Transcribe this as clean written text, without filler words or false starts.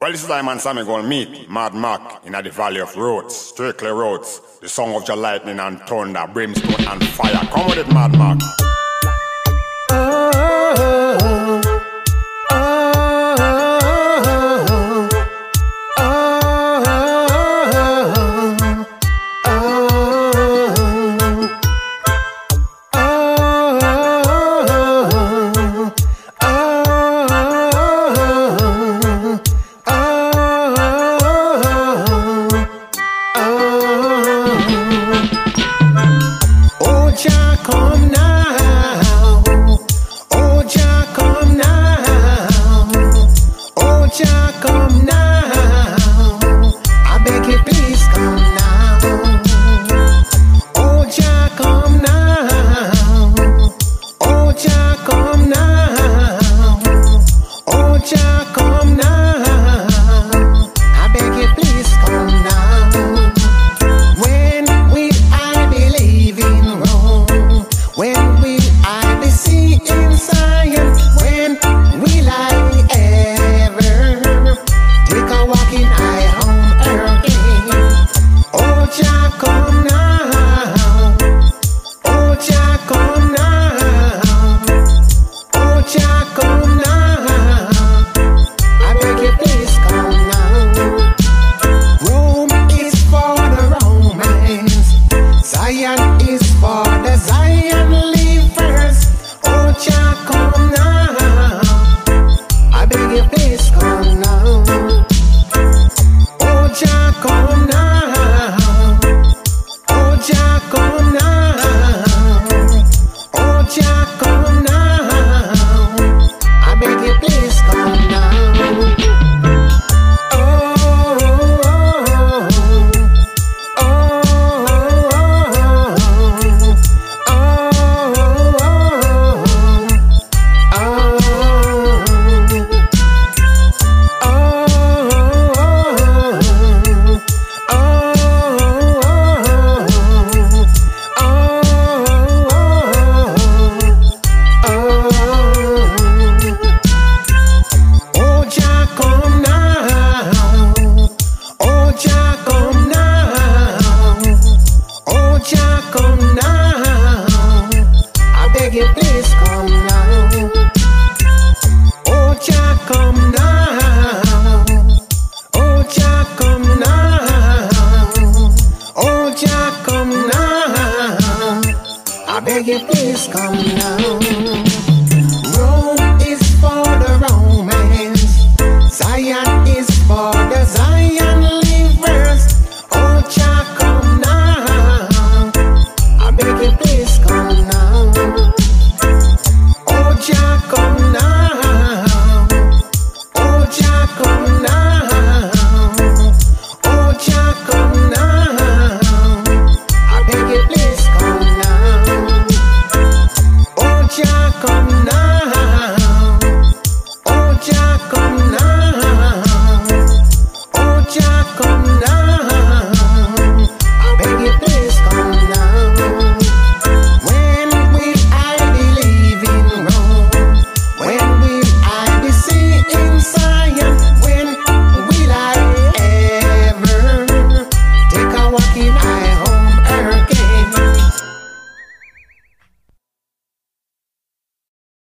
Well, this is I man Sammy gonna meet Mad Mac in the Valley of Roads, Strictly Roads, the song of your lightning and thunder, brimstone and fire. Come with it, Mad Mac. Come now, oh Jah, come now, oh Jah, come now. I beg you, please come now. Oh Jah, come now, oh Jah, come now, oh Jah, come now. I beg you, please come now. When will I believe in Rome? When will I be seen in Zion? When will I ever take a walk in I home again? Oh Jah, come now, oh Jah, come now, oh Jah, come now. I beg you, please come now. Rome is for the Romans, Zion is for the Zion livers. Oh Jah, come now. I beg you, please come now. Oh Jah, come now. Oh Jah, come now. Oh Jah, come now. I beg you, please come now. Please come now. Oh Jah, come now. Oh Jah, come now. Oh Jah, come now. I beg you, please come now. Rome is for the Romans, Zion is for the Zion.